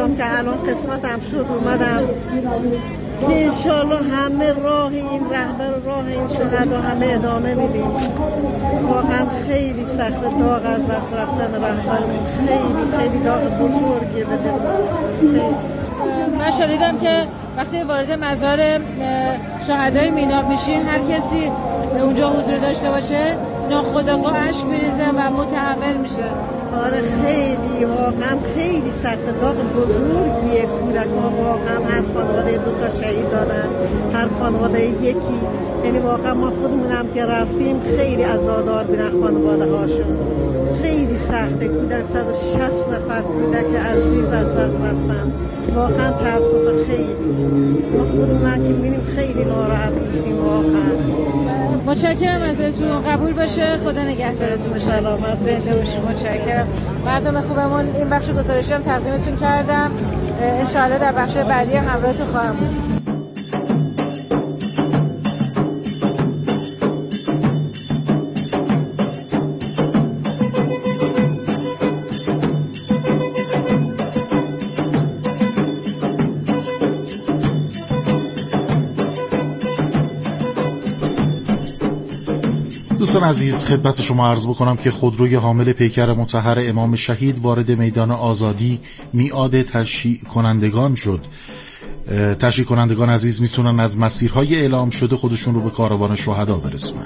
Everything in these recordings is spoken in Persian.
گفتم که الان قسمتم شد اومدم که انشالله همه راه این رهبر راه این شهدا همه ادامه میدیم. واقعا خیلی سخت داغ از دست رفتن رهبرمون، خیلی داغ بزرگیه به دلمون. من شنیدم که وقتی وارد مزار شهدای میناب میشین هر کسی اونجا حضور داشته باشه ناخودآگاه اشک میریزه و متحول میشه. آره خیلی واقعا خیلی سخت داغ بزرگیه. کودکان واقعا هر خانواده 2 تا شهید دارن، هر خانواده یکی. یعنی واقعا ما خودمونم که رفتیم خیلی عزادار بودن خانواده هاشون. خیلی سخته. کودک 160 نفر کودک عزیز از دست رفتن. واقعا تاسف خیلی. ما خودمونم که میریم خیلی ناراحت میشیم واقعا. متشکرم ازتون. قبول باشه. خدا نگهدارتون. سلامت زنده باشید. متشکرم. مردم خوبمون این بخش گزارشی هم تقدیمتون کردم. ان شاءالله در بخش بعدی هم همراهتون خواهم بود. دوستان عزیز خدمت شما عرض بکنم که خودروی حامل پیکر مطهر امام شهید وارد میدان آزادی میعاد تشییع کنندگان شد. تشییع کنندگان عزیز میتونن از مسیرهای اعلام شده خودشون رو به کاروان شهدا برسونن.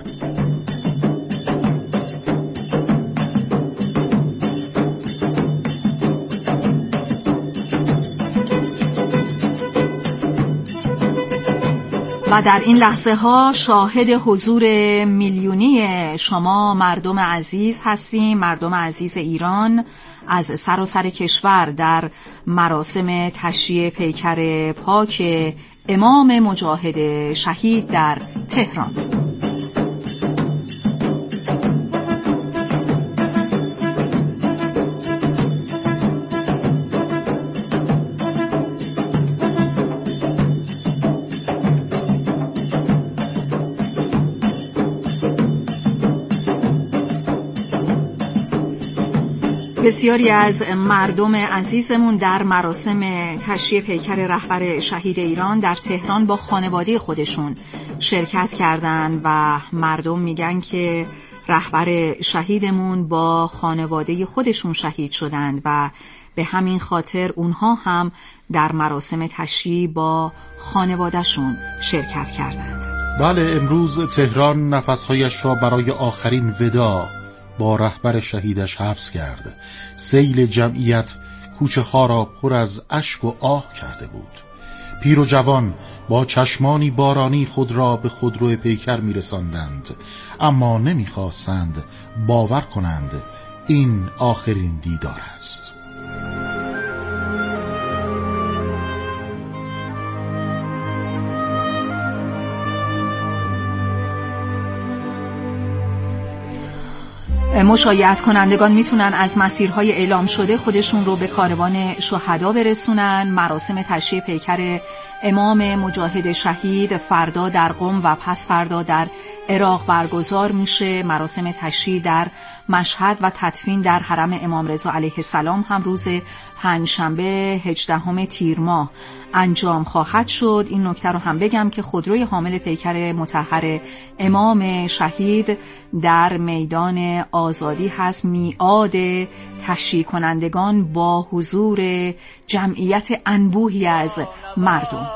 و در این لحظه ها شاهد حضور میلیونی شما مردم عزیز هستیم، مردم عزیز ایران از سراسر کشور در مراسم تشییع پیکر پاک امام مجاهد شهید در تهران. بسیاری از مردم عزیزمون در مراسم تشییع پیکر رهبر شهید ایران در تهران با خانواده خودشون شرکت کردند و مردم میگن که رهبر شهیدمون با خانواده خودشون شهید شدند و به همین خاطر اونها هم در مراسم تشییع با خانوادهشون شرکت کردند. بله، امروز تهران نفسهایش را برای آخرین وداع با رهبر شهیدش حبس کرد. سیل جمعیت کوچه ها را پر از اشک و آه کرده بود. پیر و جوان با چشمانی بارانی خود را به خودرو پیکر می‌رساندند، اما نمی‌خواستند باور کنند این آخرین دیدار است. مشایعت کنندگان میتونن از مسیرهای اعلام شده خودشون رو به کاروان شهدا برسونن. مراسم تشییع پیکر امام مجاهد شهید فردا در قم و پس فردا در عراق برگزار میشه. مراسم تشییع در مشهد و تدفین در حرم امام رضا علیه السلام هم روز پنجشنبه 18 تیر ماه انجام خواهد شد. این نکته رو هم بگم که خودروی حامل پیکر مطهر امام شهید در میدان آزادی هست. میعاد تشییع کنندگان با حضور جمعیت انبوهی از مردم.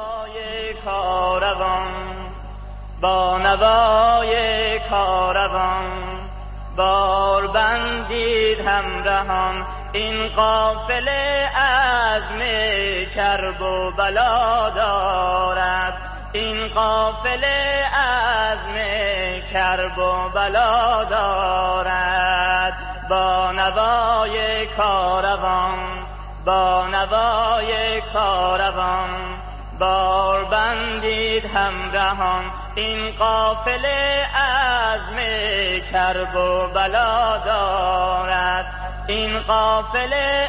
با نوای کاروان بار بندید همراهان، این قافله عزم کرب و بلا دارد، این قافله عزم کرب و بلا دارد. با نوای کاروان، با نوای کاروان بار بندید همراهان، این قافله عزم کرب و بلا دارد، این قافله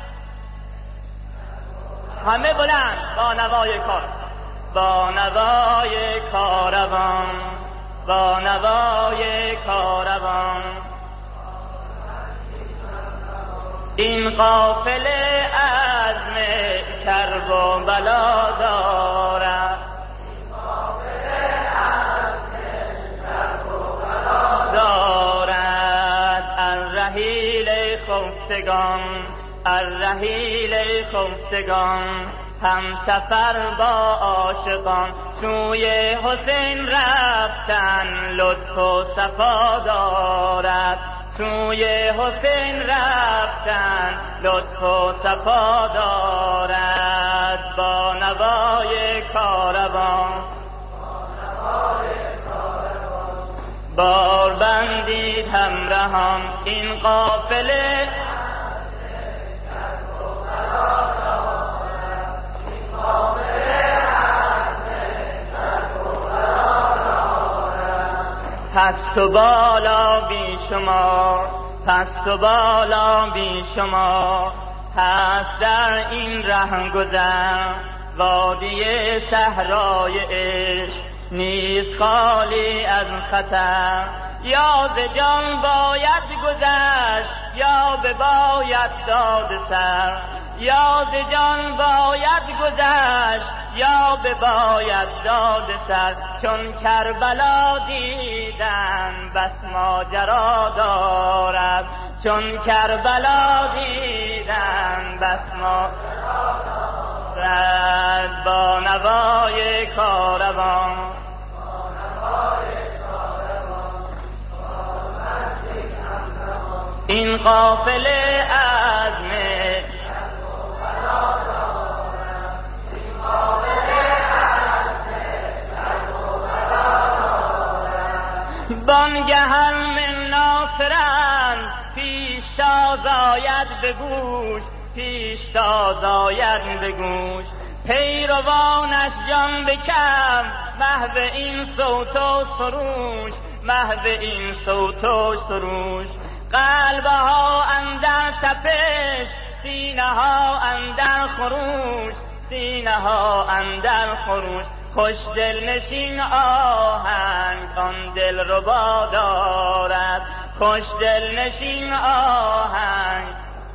همه بلند. با نوای کاروان، با نوای کاروان، با نوای کاروان این قافله عزم و بلا دارد. الرحیل خفتگان، الرحیل خفتگان، هم سفر با عاشقان، سوی حسین رفتن لطف و صفا دارد. سوی حسین رفتن لطف و صفا دارد. با نوای کاروان بار بندید همراهان این قافله، پست و بالا بی شمار، پست و بالا بی شمار، هست در این ره گذر وادی صحرای عشق، نیست خالی از خطر. یا ز جان باید گذشت یا بباید داد سر، یا ز جان باید گذشت یا بباید داد سر. چون کربلا دیدن بس ماجرا دارد، چون کربلا دیدن بس ماجرا دارد. با نوای کاروان این قافله عزم بانگهر من ناصرن، پیش تاز آید به گوش، پیش تاز آید به گوش. پیروانش جان بکم محو این صوت و سروش، محو این صوت و سروش. قلبها اندر تپش، سینه ها اندر خروش، سینه ها اندر خروش. خوش دل نشین آهنگ آن دل ربا دارد، خوش دل نشین آهنگ.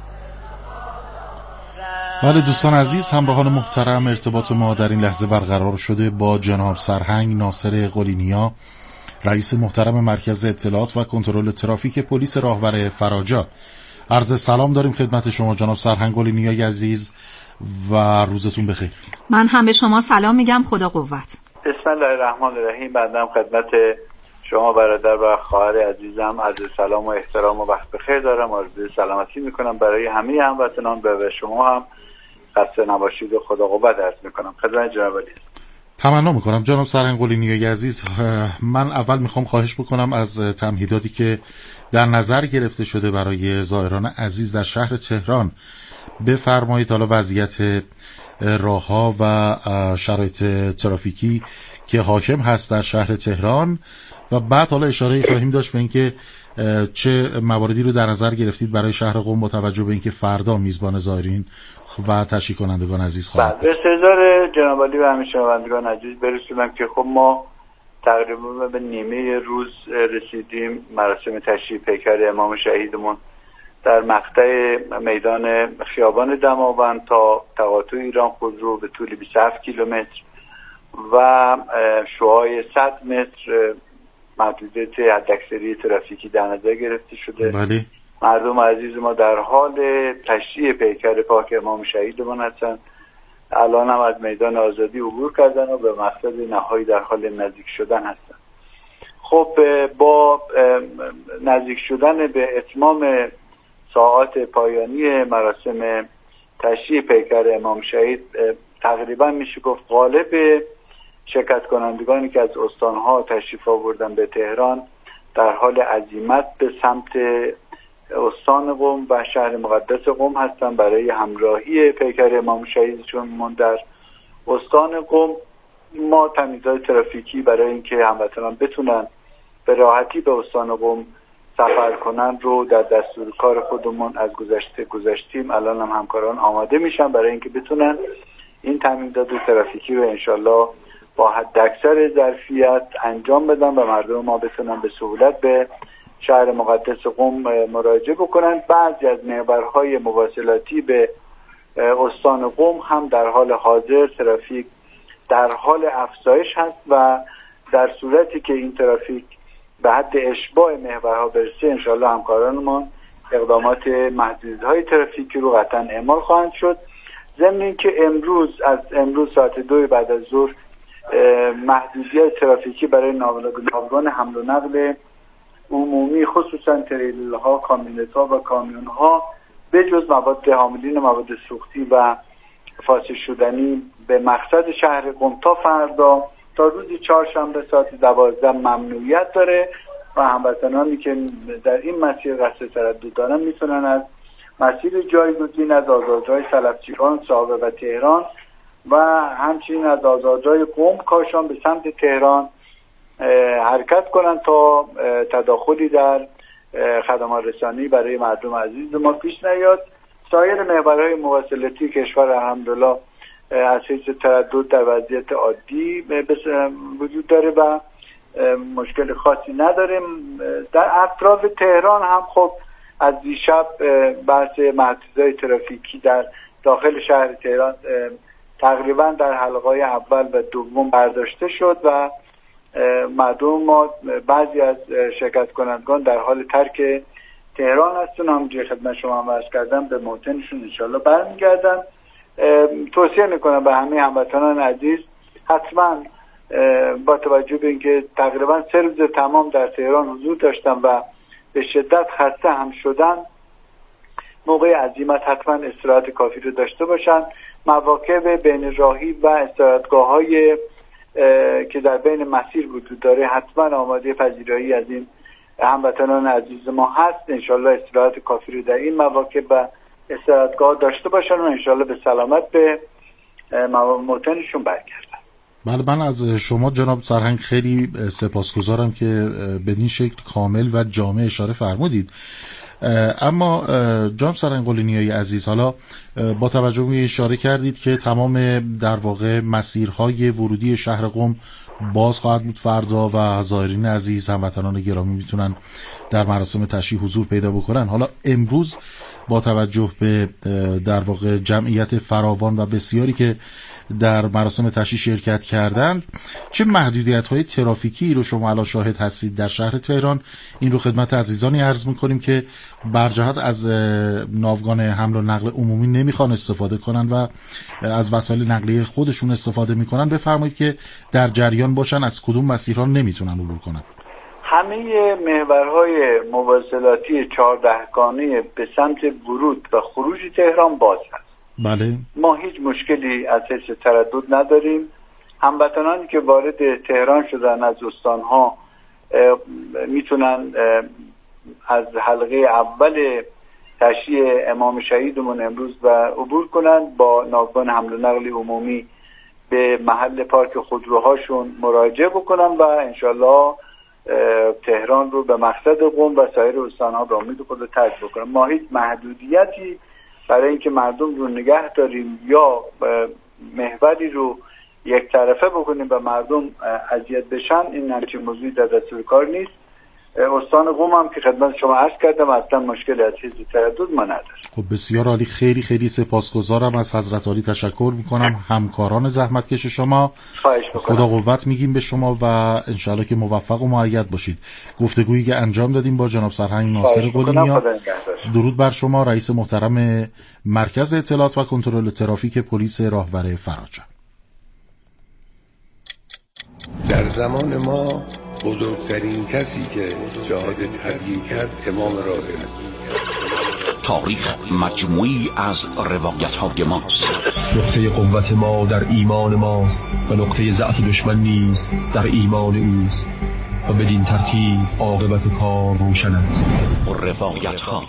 بله دوستان عزیز، همراهان محترم، ارتباط ما در این لحظه برقرار شده با جناب سرهنگ ناصر قلینیا، رئیس محترم مرکز اطلاعات و کنترل ترافیک پلیس راهور فراجا. عرض سلام داریم خدمت شما جناب سرهنگ قلینیای عزیز و روزتون بخیر. من هم به شما سلام میگم، خدا قوت. بسم الله الرحمن الرحیم. بنده خدمت شما برادر و خواهر عزیزم عرض سلام و احترام و وقت بخیر دارم. آرزوی سلامتی میکنم برای همه هموطنان و شما هم خسته نباشید و خدا قوت عرض میکنم خدمت جناب علی. تمنا میکنم جناب سرهنگ قلینیای عزیز. من اول میخوام خواهش بکنم از تمهیداتی که در نظر گرفته شده برای زائران عزیز در شهر تهران بفرمایید. حالا وضعیت راهها و شرایط ترافیکی که حاکم هست در شهر تهران و بعد حالا اشاره خواهیم داشت به اینکه چه مواردی رو در نظر گرفتید برای شهر قم با توجه به اینکه فردا میزبان زائرین و تشریف کنندگان عزیز خواهد بود. به استحضار جناب علی و همه شنوندگان عزیز برسونم که خب ما تقریبا به نیمه روز رسیدیم. مراسم تشریف پیکر امام شهیدمون در مقطع میدان خیابان دماوند تا تقاطع ایران خودرو به طول 27 کیلومتر و شعاع 100 متر محدودیت حداکثری ترافیکی در نظر گرفته شده. بله. مردم عزیز ما در حال تشریح پیکر پاک امام شهیدمون هستند. الان هم از میدان آزادی عبور کردن و به مقصد نهایی در حال نزدیک شدن هستند. خب با نزدیک شدن به اتمام ساعات پایانی مراسم تشریح پیکر امام شهید تقریبا میشه گفت غالب شرکت کنندگانی که از استانها تشریف آوردن به تهران در حال عزیمت به سمت استان قم و شهر مقدس قم هستن برای همراهی پیکر امام شهید. چون در استان قم ما تمیزات ترافیکی برای اینکه هموطنان بتونن به راحتی به استان قم سفر کنن رو در دستور کار خودمون از گذشته گذاشتیم. الان هم همکاران آماده میشن برای اینکه بتونن این تامینات ترافیکی رو انشالله با حداکثر ظرفیت انجام بدن و مردم ما بتونن به سهولت به شهر مقدس قم مراجعه بکنن. بعضی از محورهای مواصلاتی به استان قم هم در حال حاضر ترافیک در حال افزایش هست و در صورتی که این ترافیک به حد اشباع محورها برسه انشالله همکارانمان اقدامات محدودیت‌های ترافیکی رو قطعا اعمال خواهند شد. ضمن اینکه امروز ساعت 2 بعد از ظهر محدودیت ترافیکی برای ناوگان حمل و نقل عمومی خصوصا تریلرها، کامیونت‌ها و کامیون‌ها به جز حاملین مواد سوختی و فاسد شدنی به مقصد شهر قم تا فردا تا روز چهارشنبه ساعت 12 ممنوعیت داره و هموطنانی که در این مسیر قصد تردد دارن میتونن از مسیر جایگزین از آزادراه سلفچیکان، ساوه و تهران و همچنین از آزادراه قم کاشان به سمت تهران حرکت کنن تا تداخلی در خدمات رسانی برای مردم عزیز ما پیش نیاد. سایر محورهای مواصلاتی کشور الحمدلله از حیث تردد در وضعیت عادی وجود داره و مشکل خاصی نداریم. در اطراف تهران هم خب از دیشب بحث محدودیت‌های ترافیکی در داخل شهر تهران تقریبا در حلقه‌های اول و دوم برداشته شد و مردم ما بعضی از شرکت کنندگان در حال ترک تهران هستن. همونجوری خدمت شما هم عرض کردم به موطنشون انشالله برمیگردن. توصیه میکنم به همه هموطنان عزیز حتما با توجه به اینکه تقریبا 3 روز تمام در تهران حضور داشتم و به شدت خسته هم شدن، موقع عزیمت حتما استراحت کافی رو داشته باشن. مواقع بین راهی و استراحتگاه‌های که در بین مسیر وجود داره حتما آماده پذیرایی از این هموطنان عزیز ما هست. انشالله استراحت کافی رو در این مواقع و استراحتگاه داشته باشن و انشالله به سلامت به موطنشون برگردن. بله، من از شما جناب سرهنگ خیلی سپاسگزارم که بدین شکل کامل و جامع اشاره فرمودید. اما جناب سرهنگ قلینیای عزیز، حالا با توجه به اشاره کردید که تمام در واقع مسیرهای ورودی شهر قم باز خواهد بود فردا و زائرین عزیز هموطنان گرامی میتونن در مراسم تشییع حضور پیدا بکنن. حالا امروز با توجه به در واقع جمعیت فراوان و بسیاری که در مراسم تشییع شرکت کردند، چه محدودیت‌های ترافیکی رو شما الان شاهد هستید در شهر تهران؟ این رو خدمت عزیزانی عرض می‌کنیم که برجهت از ناوگان حمل و نقل عمومی نمیخوان استفاده کنن و از وسایل نقلیه خودشون استفاده میکنن. بفرمایید که در جریان باشن از کدوم مسیرها نمیتونن عبور کنن. همه محورهای مواصلاتی 14 گانه به سمت ورود و خروج تهران باز هست. بله، ما هیچ مشکلی از حیث تردد نداریم. هموطنانی که وارد تهران شدن از استانها میتونن از حلقه اول تشییع امام شهیدمون امروز و عبور کنن، با ناوگان حمل و نقل عمومی به محل پارک خودروهاشون مراجعه بکنن و انشالله تهران رو به مقصد قم و سایر استانها به امید خود ترک بکنن. ما هیچ محدودیتی برای اینکه مردم رو نگه داریم یا محوری رو یک طرفه بکنیم و مردم اذیت بشن، این همچین موضوعی در دستور کار نیست. استان قم هم که خدمت شما عرض کردم اصلا مشکلی از حیث تردد ما نداره. خب بسیار عالی، خیلی خیلی سپاسگزارم، از حضرت عالی تشکر میکنم، همکاران زحمتکش شما. خدا قوت میگیم به شما و انشالله که موفق و مؤید باشید. گفتگویی که انجام دادیم با جناب سرهنگ ناصر قلینیا. درود بر شما، رئیس محترم مرکز اطلاعات و کنترل ترافیک پلیس راهور فراج. در زمان ما بزرگترین کسی که جهاد تبیین کرد امام راهب. تاریخ مجموعی از روایت‌های ماست. نقطه قوت ما در ایمان ماست و نقطه ضعف دشمن نیز در ایمان اوست و بدین ترتیب عاقبت کار روشن است. روایت‌ها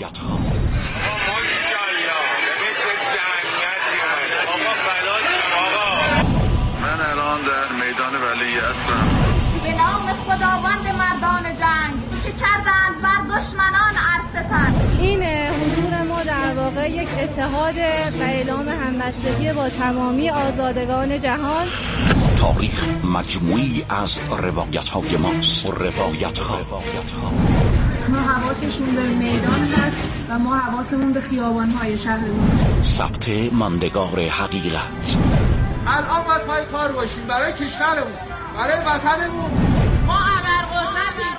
من الان در میدان ولی عصرم. به نام خداوند مردان جنگ که کردند بر دشمنان ارستن. این حضور ما در واقع یک اتحاد و اعلام همبستگی با تمامی آزادگان جهان. تاریخ مجموعی از روایت‌های ماست. روایت‌ها ما حواسشون به میدان هست و و ما حواسمون به خیابان‌های شهرمون. ثبت ماندگار حقیقت. الان باید پای کار باشیم برای کشورمون، برای وطنمون. ما ابرقدرتیم.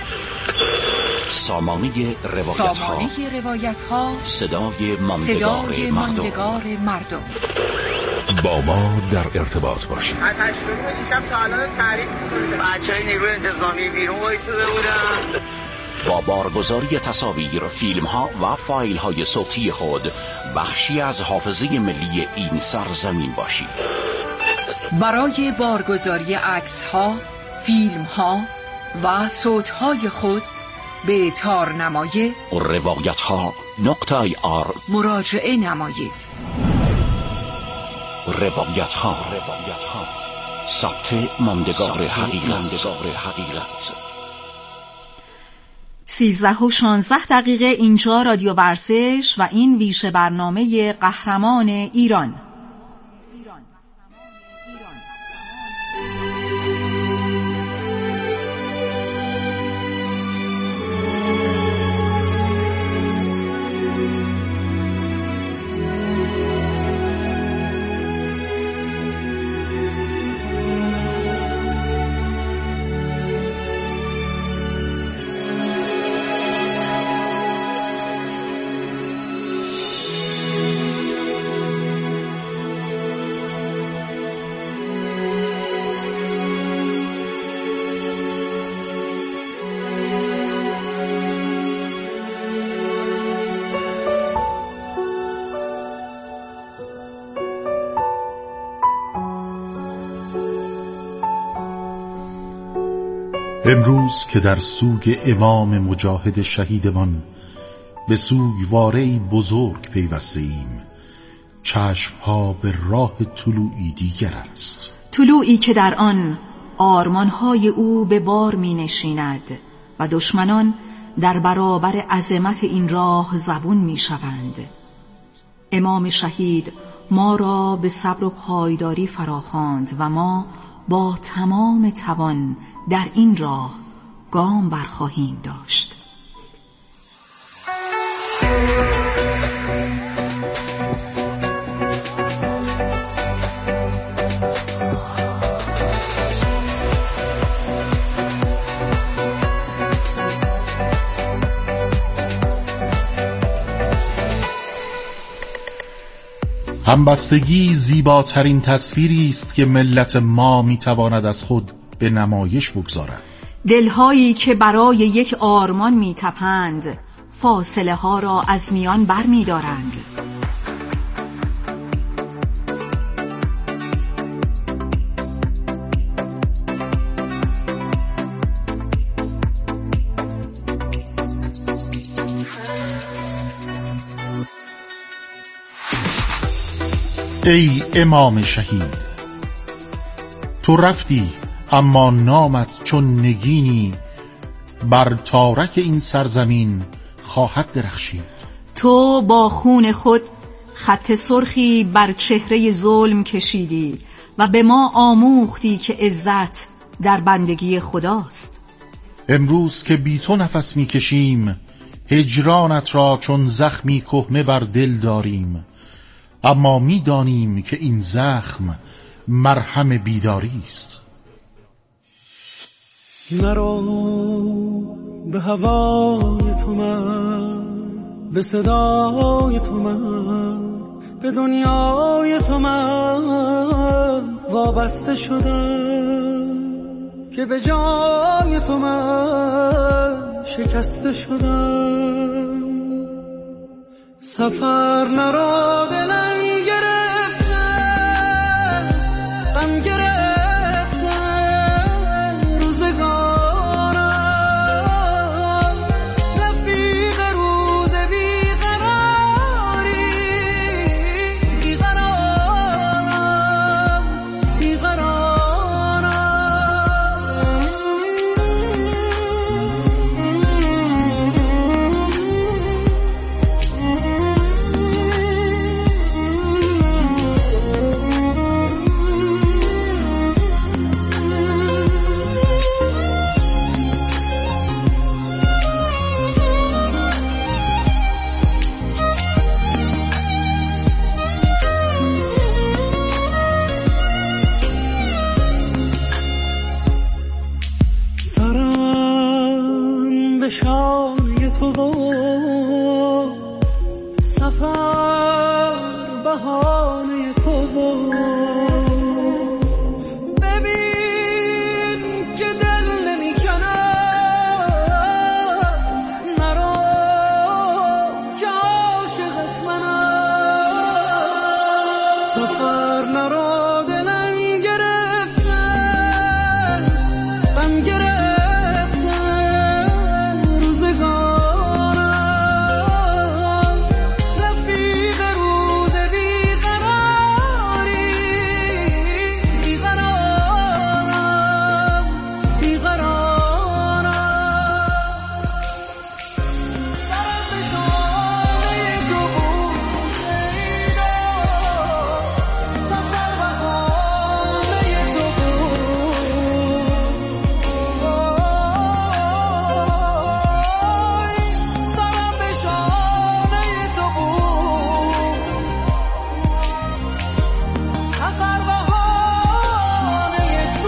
سامانه روایت‌ها. صدای ماندگار مردم. با ما در ارتباط باشید. از 8 دیشب تا الان تعریف می‌کنه. بچه‌های نیروی انتظامی بیرون وایساده بودن. با بارگذاری تصاویر، فیلم‌ها و فایل‌های صوتی خود بخشی از حافظه ملی این سرزمین باشید. برای بارگذاری عکس‌ها، فیلم‌ها و صوت‌های خود به تارنمای روایت‌ها.ir مراجعه نمایید. روایت‌ها. ثبت ماندگار حقیقت. 13:16 اینجا رادیو ورزش و این ویژه برنامه قهرمان ایران. امروز که در سوگ امام مجاهد شهیدمان به سوگواره‌ای بزرگ پیوسته ایم، چشم‌ها به راه طلوعی دیگر است، طلوعی که در آن آرمان‌های او به بار می‌نشیند و دشمنان در برابر عظمت این راه زبون می‌شوند. امام شهید ما را به صبر و پایداری فراخواند و ما با تمام توان در این راه گام برخواهیم داشت. همبستگی زیباترین تصویری است که ملت ما میتواند از خود به نمایش بگذارد. دلهایی که برای یک آرمان میتپند، فاصله ها را از میان بر می‌دارند. ای امام شهید، تو رفتی اما نامت چون نگینی بر تارک این سرزمین خواهد درخشید. تو با خون خود خط سرخی بر چهره ظلم کشیدی و به ما آموختی که عزت در بندگی خداست. امروز که بی تو نفس میکشیم، هجرانت را چون زخمی کهنه بر دل داریم، اما میدانیم که این زخم مرهم بیداری است. نرو به هوای تو من، به صدای تو من، به دنیای تو من وابسته شدم، که به جای تو من شکسته شدم. سفر نرو دلم گرفته، غم گرفته روزگارم، رفیق روز بیقراری، بیقرارم، بیقرارم. مرا دلم گرفتن غم گرفتن روزگارم رفیق روز بیقراری بیقرارم بیقرارم سرم به شانه تو بود شیدا سفر بهانه تو بود سرم به شانه تو بود سفر بهانه تو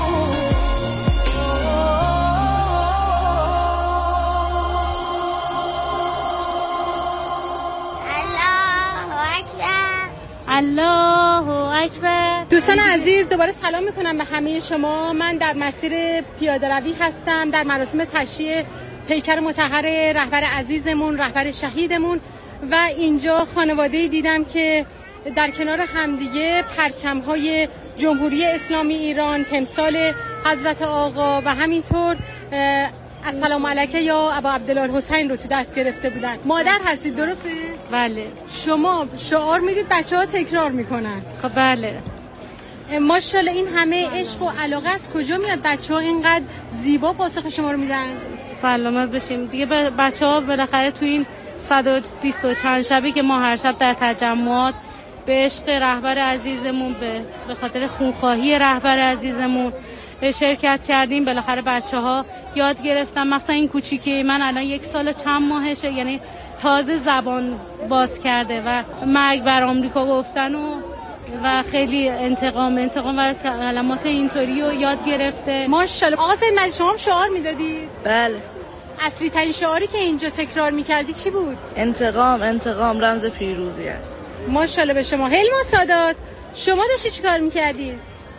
الله اکبر. دوستان عزیز دوباره سلام میکنم به همه شما. من در مسیر پیاده روی هستم در مراسم تشییع پیکر مطهر رهبر عزیزمون، رهبر شهیدمون، و اینجا خانواده‌ای دیدم که در کنار همدیگه پرچم‌های جمهوری اسلامی ایران، تمثال حضرت آقا و همینطور السلام علیکم یا ابا عبدالله حسین رو تو دست گرفته بودن. مادر هستید درسته؟ بله. شما شعار میدید بچه‌ها تکرار میکنن؟ خب بله. ماشاءالله این همه عشق و علاقه از کجا میاد بچه‌ها اینقدر زیبا پاسخ شما رو میدن؟ سلامت بشیم دیگه. بچه‌ها بالاخره تو این 120 و چند شبی که ما هر شب در تجمعات به عشق رهبر عزیزمون، به خاطر خونخواهی رهبر عزیزمون شرکت کردیم، بالاخره بچه‌ها یاد گرفتن. مثلا این کوچیکی من الان 1 سال چند ماهشه، یعنی تازه زبان باز کرده و مرگ بر آمریکا گفتن و خیلی انتقام و کلمات اینطوری رو یاد گرفته. ماشاءالله. آقا سید مجید شما هم شعار میدادی؟ بله. اصلی ترین شعاری که اینجا تکرار میکردی چی بود؟ انتقام رمز پیروزی است. ماشاءالله به شما. حلما سادات شما داشتی چی کار میکردی؟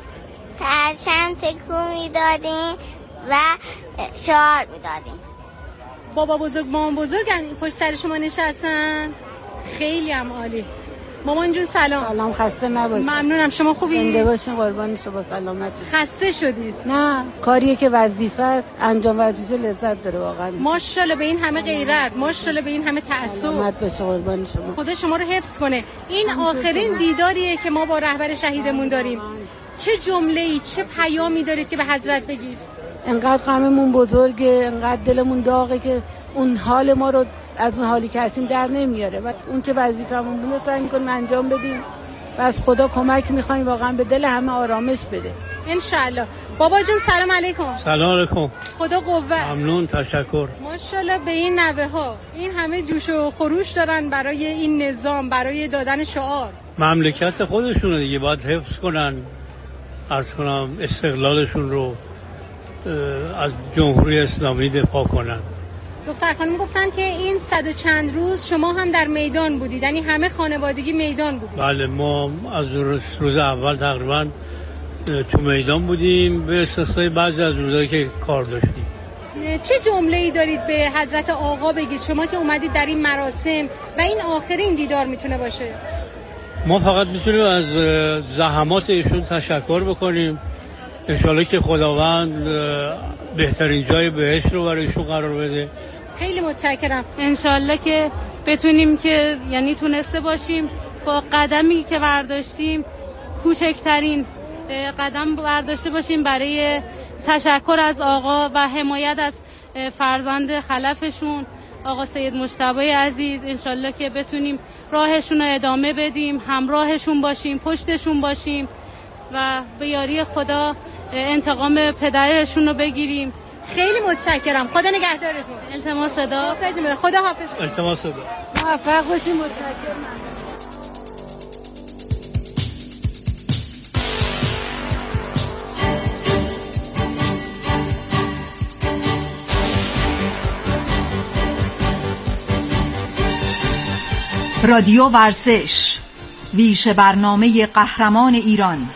پرچم تکون میدادیم و شعار میدادیم. بابا بزرگ مامان بزرگن پشت سر شما نشستن؟ خیلی هم عالی. مامان جون سلام. سلام، خسته نباشید. ممنونم. شما خوبی؟ زنده باشین، قربان شما، سلامت باشید. خسته شدید؟ نه، کاریه که وظیفه است، انجام ورزش لذت داره واقعا. ماشاءالله به این همه غیرت، ماشاءالله به این همه تعصب. سلامت باشه، قربان شما. خدا شما رو حفظ کنه. این آخرین دیداریه که ما با رهبر شهیدمون داریم. چه جمله‌ای، چه پیامی دارید که به حضرت بگید؟ انقدر غممون بزرگه، انقدر دلمون داغه که اون حال ما رو از اون حالی که هستیم در نمیاره و اون چه وظیفه‌مون بود سعی می‌کنیم انجام بدیم و از خدا کمک می‌خوایم واقعا به دل همه آرامش بده ان شاءالله. بابا جون سلام علیکم. سلام علیکم. خدا قوت. ممنون، تشکر. ماشاءالله به این نوه‌ها این همه جوش و خروش دارن برای این نظام، برای دادن شعار. مملکت خودشونه دیگه، باید حفظ کنن، عرض کنم استقلالشون رو از جمهوری اسلامی دفاع کنن. دختر خانم گفتن که این 100 و چند روز شما هم در میدان بودید، یعنی همه خانوادگی میدان بودید؟ بله، ما از روز اول تقریبا تو میدان بودیم، به استثنای بعضی از روزایی که کار داشتیم. چه جمله‌ای دارید به حضرت آقا بگید شما که اومدید در این مراسم و این آخرین دیدار میتونه باشه؟ ما فقط میتونیم از زحمات ایشون تشکر بکنیم. انشالله که خداوند بهترین جای بهشت رو برای ایشون قرار بده. خیلی متشکرم. انشالله که بتونیم که یعنی تونسته باشیم با قدمی که برداشتیم، کوچکترین قدم برداشته باشیم برای تشکر از آقا و حمایت از فرزند خلفشون آقا سید مجتبی عزیز. انشالله که بتونیم راهشون رو ادامه بدیم، همراهشون باشیم، پشتشون باشیم و به یاری خدا انتقام پدرشون رو بگیریم. خیلی متشکرم. خدا نگهدارتون. التماس صدا. خدا حافظ. التماس صدا. موفق باشین. متشکرم. رادیو ورزش، ویژه برنامه قهرمان ایران.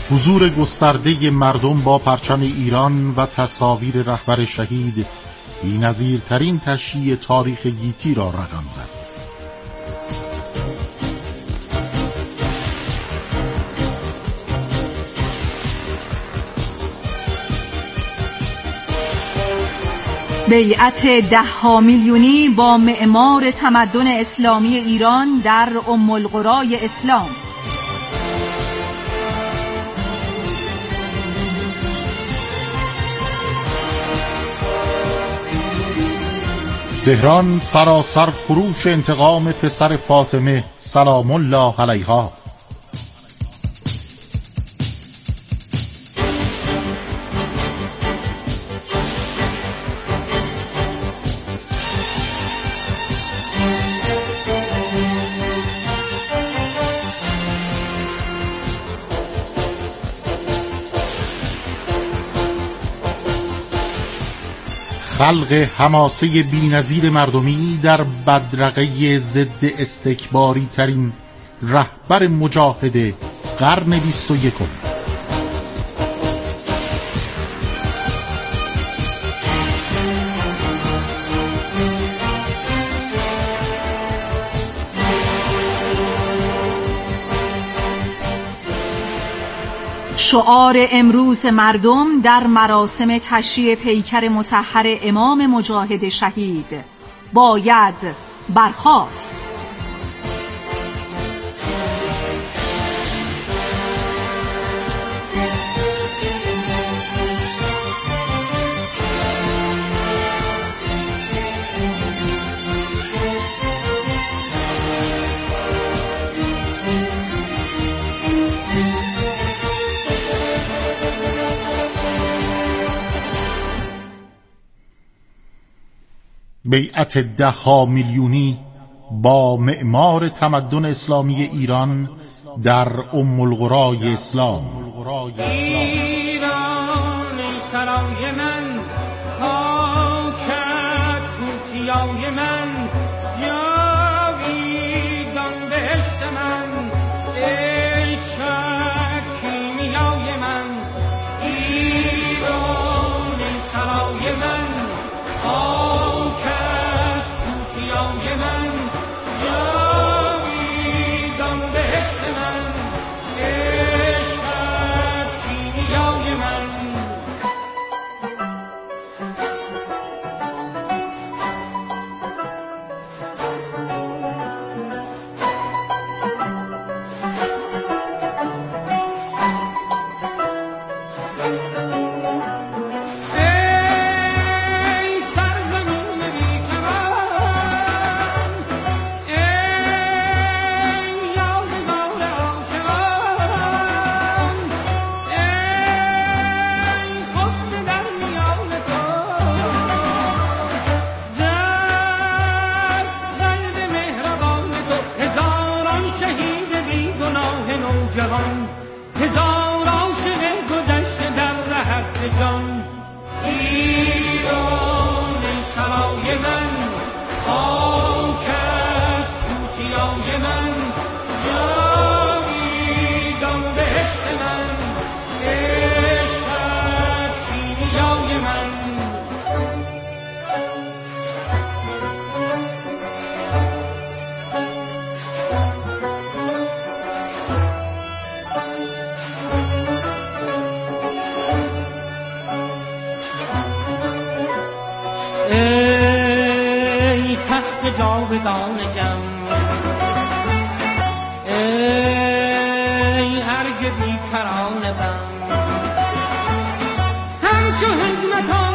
حضور گسترده مردم با پرچم ایران و تصاویر رهبر شهید بی‌نظیرترین تشییع تاریخ گیتی را رقم زد. بیعت 10 میلیونی با معمار تمدن اسلامی ایران در ام القرای اسلام. تهران سراسر خروش انتقام پسر فاطمه سلام الله علیها. خلق حماسه بی‌نظیر مردمی در بدرقه ضد استکباری ترین رهبر مجاهد قرن 21. شعار امروز مردم در مراسم تشییع پیکر مطهر امام مجاهد شهید: باید برخاست. بیعت 10 میلیونی با معمار تمدن اسلامی ایران در ام القرای اسلام. ایران سرای من، خاکت توتیای من، جاویدان بهشت من، عشق کیمیای من. ایران سرای من، خاکت توتیای من، جاویدان بهشت من، عشق کیمیای من. هزار عاشق گذشته در رهت جان. ایران سرای من، خاکت توتیای من، جاویدان بهشت من، عشق کیمیای من. ای تخت جاودان جم، ای ارگ بیکران بم، همچو حکمت